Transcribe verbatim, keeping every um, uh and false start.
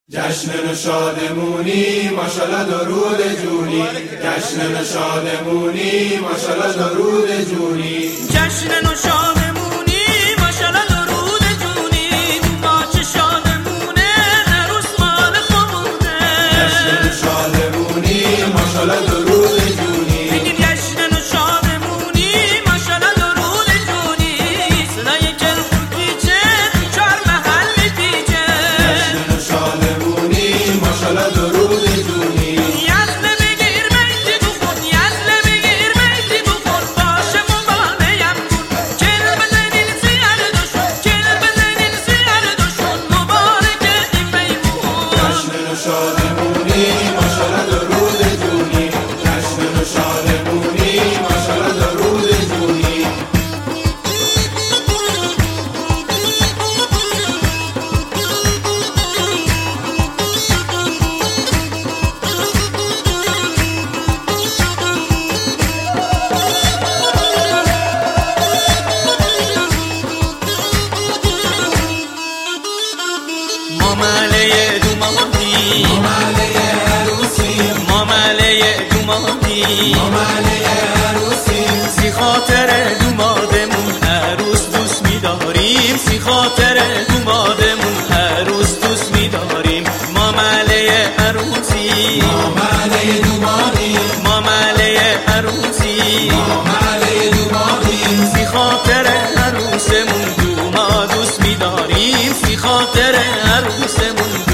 جشن شادمونی ماشاءالله درود جونی، جشن شادمونی ماشاءالله درود جونی، جشن شادمونی ماشاءالله درود جونی، تو باچه شادمونه عروس مال خونه. جشن شادمونی ماشاءالله درود جونی، میگیم جشن شادمونی ماشاءالله درود جونی، صدای گل پیچه تو چهار محل میپیچه. جشن شادمونی ماشاءالله درود جونی، یزله بگیر بیتی تو خود، یزله بگیر بیتی تو خود، باشه مباریم بود کل بزنین سیار دوشون، کل بزنین سیار دوشون، مبارکه این میمون. جشن شادمونی ماشاءالله درود جونی، جشن شادمونی ماشاءالله درود جونی. مامله دومادی، مامله عروسی، مامله دومادی، مامله عروسی، سی خاطر دومادمون عروس دوست می‌داریم، سی خاطر دومادمون عروس دوست می‌داریم. مامله عروسی، مامله دومادی، مامله عروسی، مامله دومادی، سی خاطر عروسمون دوما دوست می‌داریم، سی خاطر عروسمون